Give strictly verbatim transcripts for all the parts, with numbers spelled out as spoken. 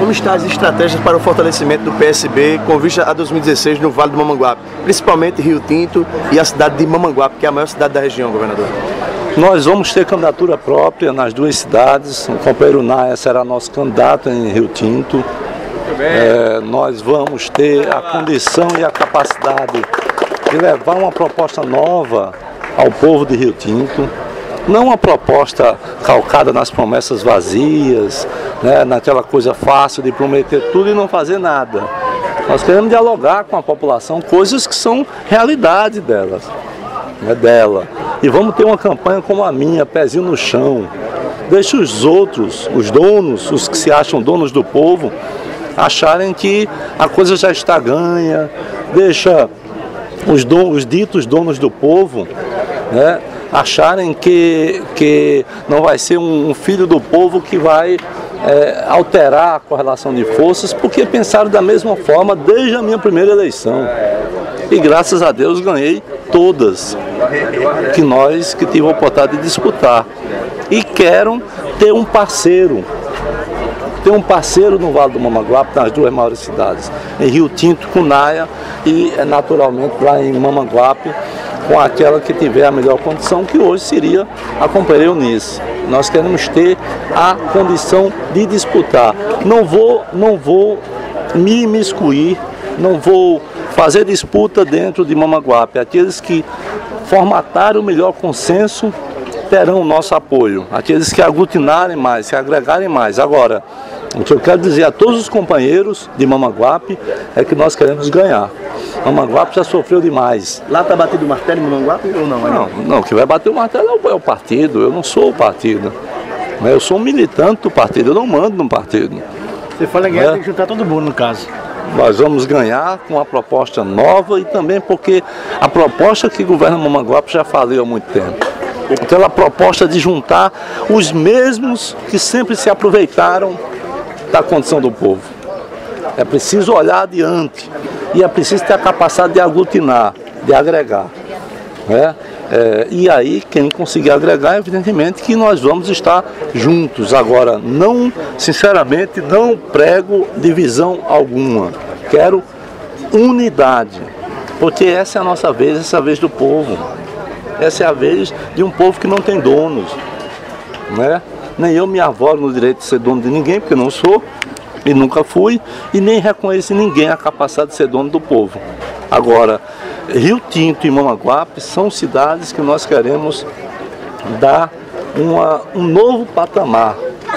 Como estão as estratégias para o fortalecimento do P S B com vista a dois mil e dezesseis no Vale do Mamanguape, principalmente Rio Tinto e a cidade de Mamanguape, que é a maior cidade da região, governador? Nós vamos ter candidatura própria nas duas cidades. O companheiro Naya será nosso candidato em Rio Tinto. É, nós vamos ter a condição e a capacidade de levar uma proposta nova ao povo de Rio Tinto. Não uma proposta calcada nas promessas vazias, né, naquela coisa fácil de prometer tudo e não fazer nada. Nós queremos dialogar com a população, coisas que são realidade delas, né, dela. E vamos ter uma campanha como a minha, pezinho no chão. Deixa os outros, os donos, os que se acham donos do povo, acharem que a coisa já está ganha. Deixa os, don, os ditos donos do povo, né, acharem que, que não vai ser um, um filho do povo que vai é, alterar a correlação de forças, porque pensaram da mesma forma desde a minha primeira eleição. E graças a Deus ganhei todas que nós que tive a oportunidade de disputar. E quero ter um parceiro, ter um parceiro no Vale do Mamanguape, nas duas maiores cidades, em Rio Tinto com Naya e naturalmente lá em Mamanguape, com aquela que tiver a melhor condição, que hoje seria a companheira Eunice. Nós queremos ter a condição de disputar. Não vou, não vou me imiscuir, não vou fazer disputa dentro de Mamanguape. Aqueles que formatarem o melhor consenso terão o nosso apoio. Aqueles que aglutinarem mais, que agregarem mais. Agora, o que eu quero dizer a todos os companheiros de Mamanguape é que nós queremos ganhar. Mamanguape já sofreu demais. Lá está batido o martelo em Mamanguape ou não? Não, não, o que vai bater o martelo é o, é o partido. Eu não sou o partido. Eu sou um militante do partido, eu não mando no partido. Você fala em ganhar, é. Tem que juntar todo mundo no caso. Nós vamos ganhar com uma proposta nova e também porque a proposta que governa Mamanguape já faliu há muito tempo. Aquela proposta de juntar os mesmos que sempre se aproveitaram da condição do povo. É preciso olhar adiante e é preciso ter a capacidade de aglutinar, de agregar, né? É, e aí, quem conseguir agregar, evidentemente que nós vamos estar juntos. Agora, não, sinceramente, não prego divisão alguma. Quero unidade, porque essa é a nossa vez, essa é a vez do povo. Essa é a vez de um povo que não tem donos, né? Nem eu me arvoro no direito de ser dono de ninguém, porque eu não sou e nunca fui, e nem reconheço em ninguém a capacidade de ser dono do povo. Agora, Rio Tinto e Mamanguape são cidades que nós queremos dar uma, um novo patamar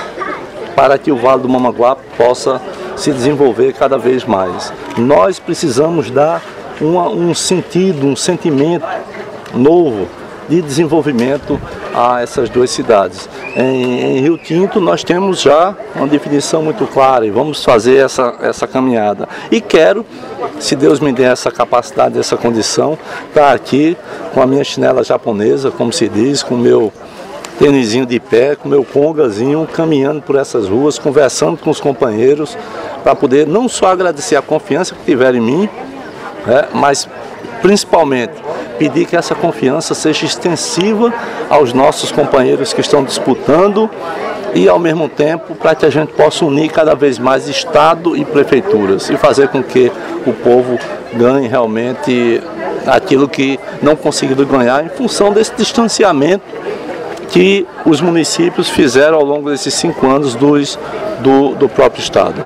para que o Vale do Mamanguape possa se desenvolver cada vez mais. Nós precisamos dar uma, um sentido, um sentimento novo de desenvolvimento a essas duas cidades. Em, em Rio Tinto nós temos já uma definição muito clara e vamos fazer essa, essa caminhada. E quero, se Deus me der essa capacidade, essa condição, estar aqui com a minha chinela japonesa, como se diz, com o meu tênisinho de pé, com o meu congazinho, caminhando por essas ruas, conversando com os companheiros, para poder não só agradecer a confiança que tiveram em mim, né, mas principalmente pedir que essa confiança seja extensiva aos nossos companheiros que estão disputando e, ao mesmo tempo, para que a gente possa unir cada vez mais Estado e prefeituras e fazer com que o povo ganhe realmente aquilo que não conseguiu ganhar em função desse distanciamento que os municípios fizeram ao longo desses cinco anos dos, do, do próprio Estado.